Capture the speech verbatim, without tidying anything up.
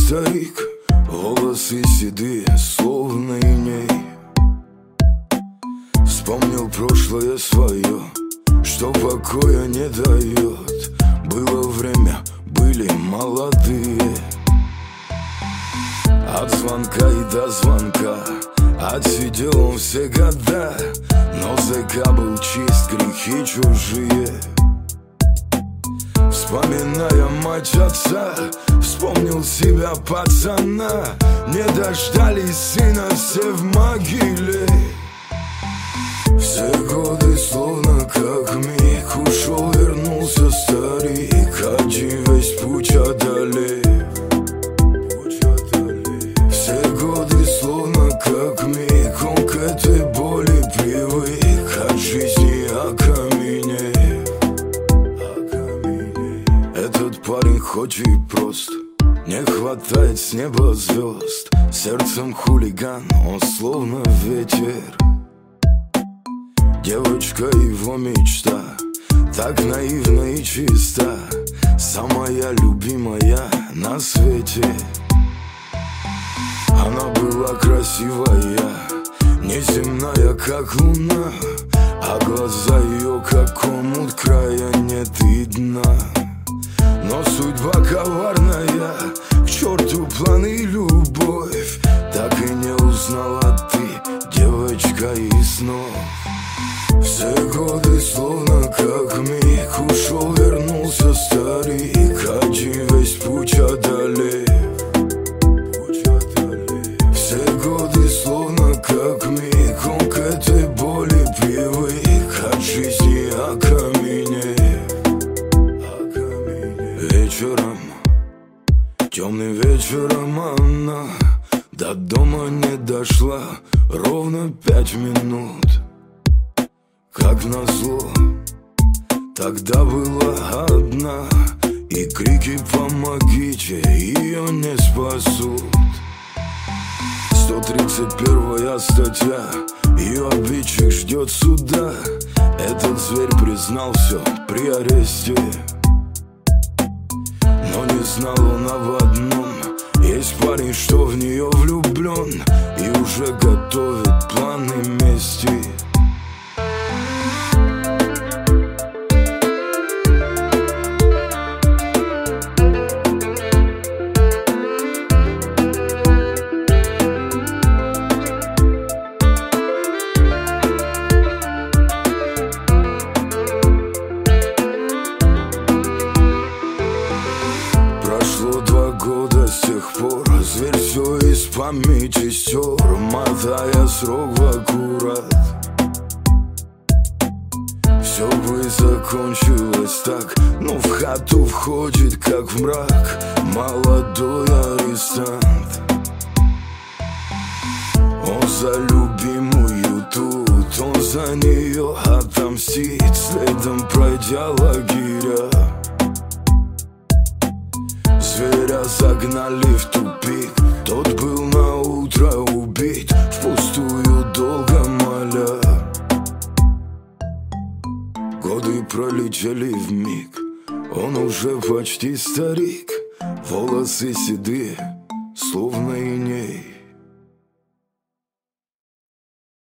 старик, волосы седые, словно иней. Вспомнил прошлое свое, что покоя не дает. Было время, были молодые. От звонка и до звонка отсидел он все года, но зэка был чист, грехи чужие. Вспоминая мать отца, вспомнил себя пацана. Не дождались сына, все в могиле. Все годы словно как миг, ушел, вернулся старик, один весь путь одолев. Все годы словно как миг, он к этой боли привык, от жизни окаменев. Этот парень хоть и прост, не хватает с неба звезд. Сердцем хулиган, он словно ветер. Девочка его мечта, так наивна и чиста, самая любимая на свете. Она была красивая, неземная, как луна, а глаза ее, как омут, края нет и дна. Но судьба коварная, к черту планы и любовь, так и не узнала ты, девочка, и снов. Все годы словно как миг, ушел, вернулся старик, один весь путь одолев. Все годы словно как миг, он к этой боли привык, от жизни окаменев. Вечером, темным вечером она до дома не дошла ровно пять минут. Как назло, тогда была одна, и крики «помогите» ее не спасут. Сто тридцать первая статья, ее обидчик ждет суда. Этот зверь признал все при аресте, но не знал он об одном: есть парень, что в нее влюблен и уже готовит планы мести. Прошло два года с тех пор, зверь все из памяти стер, мотая срок в аккурат. Все бы закончилось так, но в хату входит, как в мрак, молодой арестант. Он за любимую тут, он за нее отомстит, следом пройдя лагеря. Зверя загнали в тупик, тот был на утро убит, впустую долго моля. Годы пролетели вмиг, он уже почти старик, волосы седые, словно